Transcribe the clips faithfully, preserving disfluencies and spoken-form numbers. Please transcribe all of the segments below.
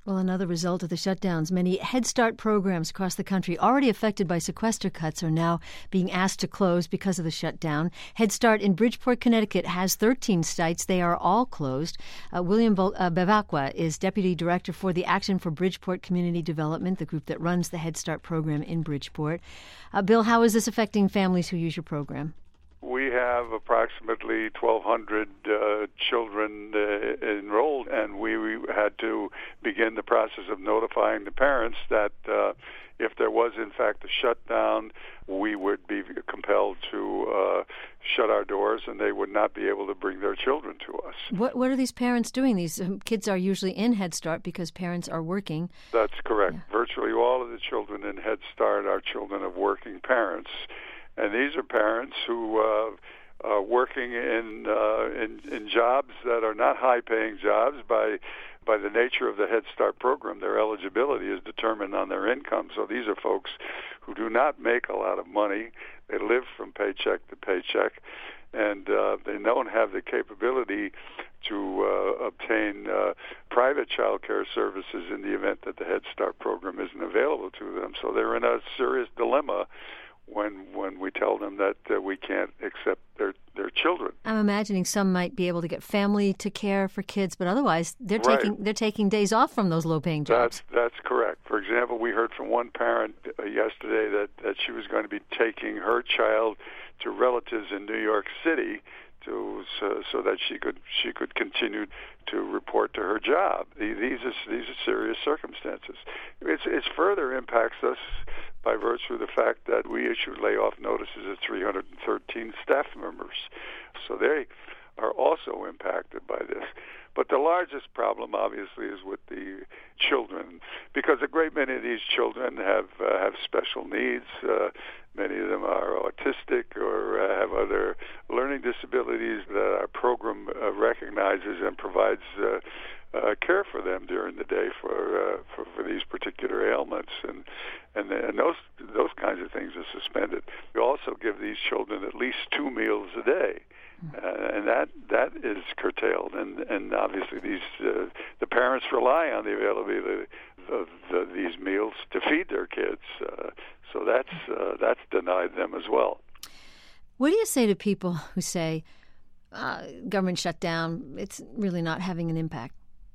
Well, another result of the shutdowns, many Head Start programs across the country already affected by sequester cuts are now being asked to close because of the shutdown. Head Start in Bridgeport, Connecticut has thirteen sites. They are all closed. Uh, William Bo- uh, Bevacqua is Deputy Director for the Action for Bridgeport Community Development, the group that runs the Head Start program in Bridgeport. Uh, Bill, how is this affecting families who use your program? We have approximately twelve hundred uh, children uh, enrolled, and we, we had to begin the process of notifying the parents that uh, if there was, in fact, a shutdown, we would be compelled to uh, shut our doors, and they would not be able to bring their children to us. What What are these parents doing? These um, kids are usually in Head Start because parents are working. That's correct. Yeah. Virtually all of the children in Head Start are children of working parents. And these are parents who uh, are working in, uh, in in jobs that are not high-paying jobs. By by the nature of the Head Start program, their eligibility is determined on their income. So these are folks who do not make a lot of money. They live from paycheck to paycheck, and uh, they don't have the capability to uh, obtain uh, private child care services in the event that the Head Start program isn't available to them. So they're in a serious dilemma when when we tell them that uh, we can't accept their, their children. I'm imagining some might be able to get family to care for kids, but otherwise they're Right. taking they're taking days off from those low-paying jobs. That's that's correct. For example, we heard from one parent uh, yesterday that, that she was going to be taking her child to relatives in New York City to so, so that she could she could continue to report to her job. These are these are serious circumstances. It's it further impacts us by virtue of the fact that we issued layoff notices of three hundred thirteen staff members. So they are also impacted by this. But the largest problem, obviously, is with the children, because a great many of these children have uh, have special needs. Uh, many of them are autistic or uh, have other learning disabilities that our program uh, recognizes and provides uh, uh, care for them during the day for, uh, for for these particular ailments, and and, and those those kinds of things are suspended. We also give these children at least two meals a day. Uh, and that that is curtailed, and and obviously these uh, the parents rely on the availability of the, these meals to feed their kids, uh, so that's uh, that's denied them as well. What do you say to people who say uh, government shutdown? It's really not having an impact.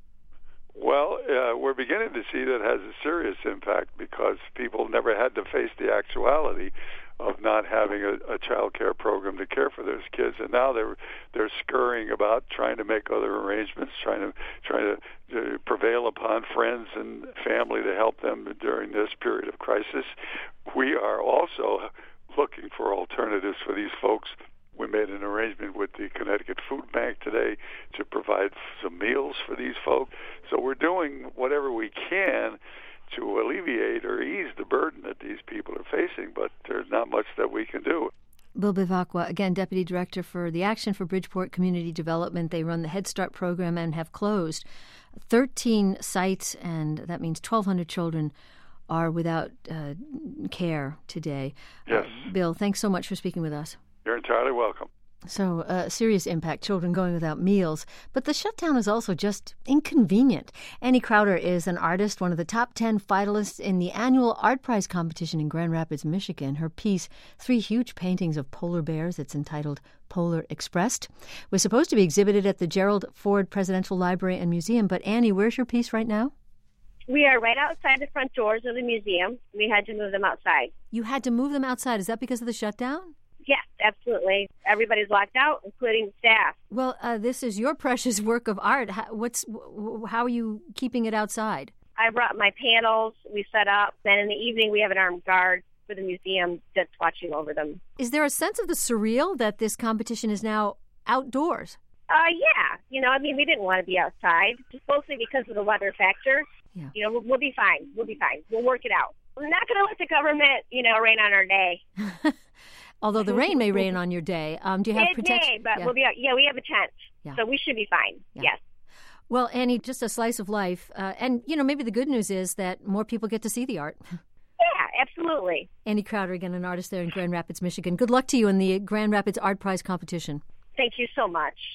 Well, uh, we're beginning to see that it has a serious impact because people never had to face the actuality of not having a, a child care program to care for those kids, and now they're they're scurrying about trying to make other arrangements, trying to trying to uh, prevail upon friends and family to help them during this period of crisis. We are also looking for alternatives for these folks. We made an arrangement with the Connecticut Food Bank today to provide some meals for these folks. So we're doing whatever we can to alleviate or ease the burden that these people are facing, but there's not much that we can do. Bill Bevacqua, again, Deputy Director for the Action for Bridgeport Community Development. They run the Head Start program and have closed thirteen sites, and that means twelve hundred children are without uh, care today. Yes. Uh, Bill, thanks so much for speaking with us. You're entirely welcome. So, uh, serious impact, children going without meals. But the shutdown is also just inconvenient. Annie Crowder is an artist, one of the top ten finalists in the annual Art Prize competition in Grand Rapids, Michigan. Her piece, three huge paintings of polar bears, it's entitled Polar Expressed, was supposed to be exhibited at the Gerald Ford Presidential Library and Museum. But Annie, where's your piece right now? We are right outside the front doors of the museum. We had to move them outside. You had to move them outside. Is that because of the shutdown? Yes, absolutely. Everybody's locked out, including the staff. Well, uh, this is your precious work of art. How, what's how are you keeping it outside? I brought my panels. We set up. Then in the evening, we have an armed guard for the museum that's watching over them. Is there a sense of the surreal that this competition is now outdoors? Uh, yeah. You know, I mean, we didn't want to be outside, just mostly because of the weather factor. Yeah. You know, we'll, we'll be fine. We'll be fine. We'll work it out. We're not going to let the government, you know, rain on our day. Although the rain may rain on your day. Um, do you have it protection? may, but yeah. we'll be, yeah, we have a tent, Yeah. so we should be fine. Yeah. Yes. Well, Annie, just a slice of life. Uh, and, you know, maybe the good news is that more people get to see the art. Yeah, absolutely. Annie Crowder, again, an artist there in Grand Rapids, Michigan. Good luck to you in the Grand Rapids Art Prize competition. Thank you so much.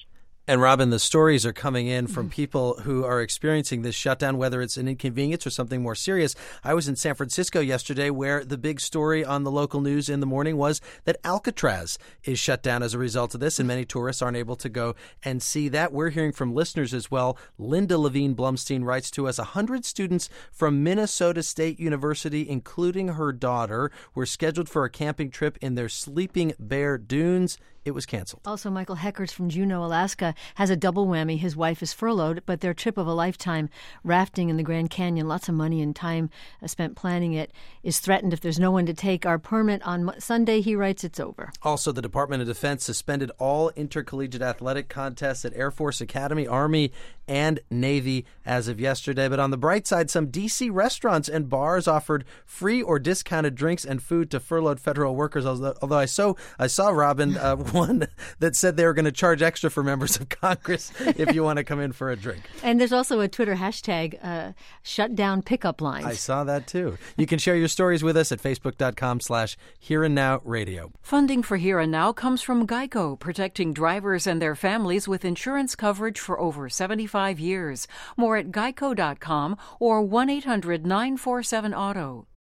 And Robin, the stories are coming in from people who are experiencing this shutdown, whether it's an inconvenience or something more serious. I was in San Francisco yesterday where the big story on the local news in the morning was that Alcatraz is shut down as a result of this, and many tourists aren't able to go and see that. We're hearing from listeners as well. Linda Levine Blumstein writes to us, one hundred students from Minnesota State University, including her daughter, were scheduled for a camping trip in their Sleeping Bear Dunes. It was canceled. Also, Michael Heckers from Juneau, Alaska, has a double whammy. His wife is furloughed, but their trip of a lifetime, rafting in the Grand Canyon, lots of money and time spent planning it, is threatened if there's no one to take our permit on Sunday. He writes it's over. Also, the Department of Defense suspended all intercollegiate athletic contests at Air Force Academy, Army, and Navy as of yesterday. But on the bright side, some D C restaurants and bars offered free or discounted drinks and food to furloughed federal workers. Although, although I saw, I saw Robin, uh, one that said they were going to charge extra for members of Congress if you want to come in for a drink. And there's also a Twitter hashtag, uh, shutdown pickup lines. I saw that too. You can share your stories with us at facebook.com slash Here and Now Radio. Funding for Here and Now comes from Geico, protecting drivers and their families with insurance coverage for over seventy-five years. More at geico dot com or one eight hundred nine four seven auto.